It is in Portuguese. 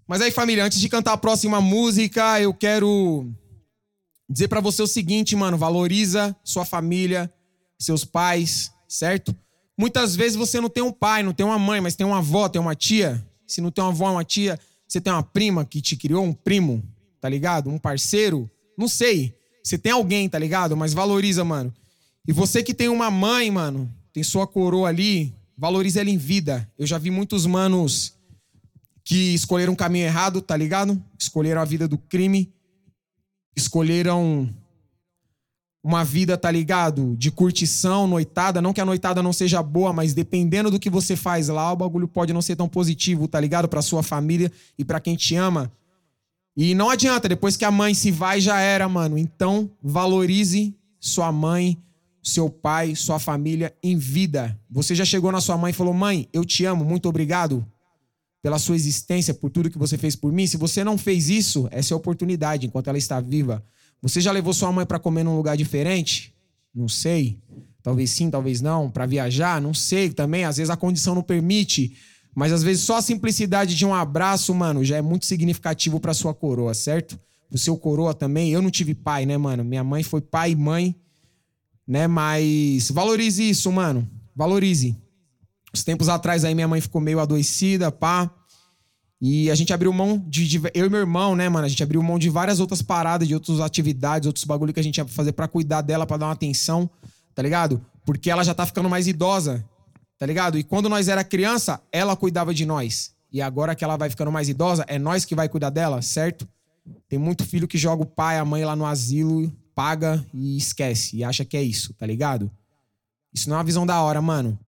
Mas aí, família, antes de cantar a próxima música, eu quero dizer pra você o seguinte, mano. Valoriza sua família, seus pais, certo? Muitas vezes você não tem um pai, não tem uma mãe, mas tem uma avó, tem uma tia. Se não tem uma avó, uma tia, você tem uma prima que te criou, um primo, tá ligado? Um parceiro, não sei. Você tem alguém, tá ligado? Mas valoriza, mano. E você que tem uma mãe, mano, tem sua coroa ali, valoriza ela em vida. Eu já vi muitos manos que escolheram um caminho errado, tá ligado? Escolheram a vida do crime, escolheram uma vida, tá ligado? De curtição, noitada. Não que a noitada não seja boa, mas dependendo do que você faz lá, o bagulho pode não ser tão positivo, tá ligado? Pra sua família e pra quem te ama. E não adianta, depois que a mãe se vai, já era, mano. Então, valorize sua mãe, seu pai, sua família em vida. Você já chegou na sua mãe e falou: mãe, eu te amo, muito obrigado pela sua existência, por tudo que você fez por mim. Se você não fez isso, essa é a oportunidade, enquanto ela está viva. Você já levou sua mãe pra comer num lugar diferente? Não sei. Talvez sim, talvez não. Pra viajar? Não sei também. Às vezes a condição não permite. Mas às vezes só a simplicidade de um abraço, mano, já é muito significativo pra sua coroa, certo? O seu coroa também. Eu não tive pai, né, mano? Minha mãe foi pai e mãe, né? Mas valorize isso, mano. Valorize. Uns tempos atrás aí minha mãe ficou meio adoecida, pá. E a gente abriu mão eu e meu irmão, né, mano? A gente abriu mão de várias outras paradas, de outras atividades, outros bagulho que a gente ia fazer pra cuidar dela, pra dar uma atenção, tá ligado? Porque ela já tá ficando mais idosa, tá ligado? E quando nós era criança, ela cuidava de nós. E agora que ela vai ficando mais idosa, é nós que vai cuidar dela, certo? Tem muito filho que joga o pai, a mãe lá no asilo, paga e esquece. E acha que é isso, tá ligado? Isso não é uma visão da hora, mano.